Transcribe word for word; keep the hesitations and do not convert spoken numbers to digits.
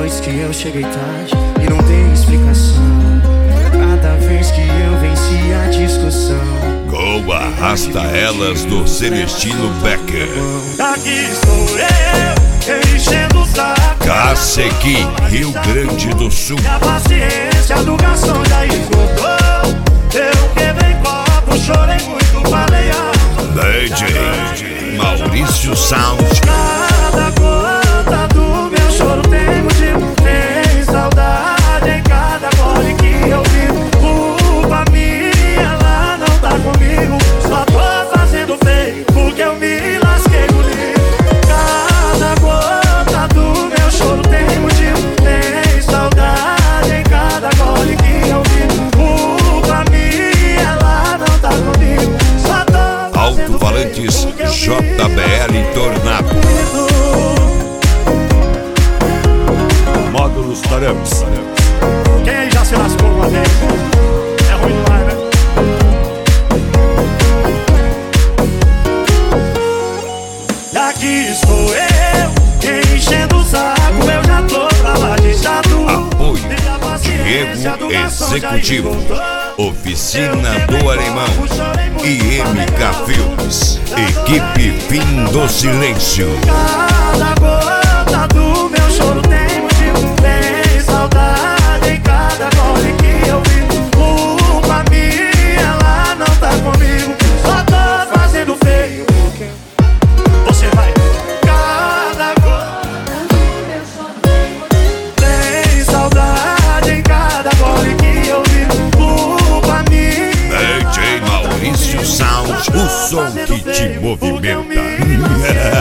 vez que eu cheguei tarde e não tem explicação. Cada vez que eu venci a discussão. Go Arrasta Elas do Celestino Becker. Aqui estou eu, enchendo o saco. Cacequi, Rio Grande do Sul. A paciência do garçom já esgotou. Eu quebrei copo, chorei muito, falei alto. D J Maurício Sound. Cada gota do meu choro tem motivo. Tem saudade em cada gole que eu vivo. Culpa minha, ela não tá comigo. Só tô fazendo feio porque eu me lasquei comigo. Cada gota do meu choro tem motivo. Tem saudade em cada gole que eu vivo. Culpa minha, ela não tá comigo. Só tô fazendo Alto-falantes J B L Tornado. Módulos Tarampes. Quem aí já se lascou uma vez? É ruim demais, né? Aqui estou eu, enchendo o saco. Eu já tô pra lá de chato. Apoio Diego Executivo, Oficina do Alemão e M K Filmes. Equipe Fim do Silêncio. Cada gota do meu choro tem motivo. Tem saudade em cada gole que eu vivo. Culpa minha, ela não tá comigo. Só tô fazendo feio. Você vai. Cada gota do meu choro tem motivo. Tem saudade em cada gole que eu vivo. Culpa minha. D J Maurício Sound, o som que te movimenta.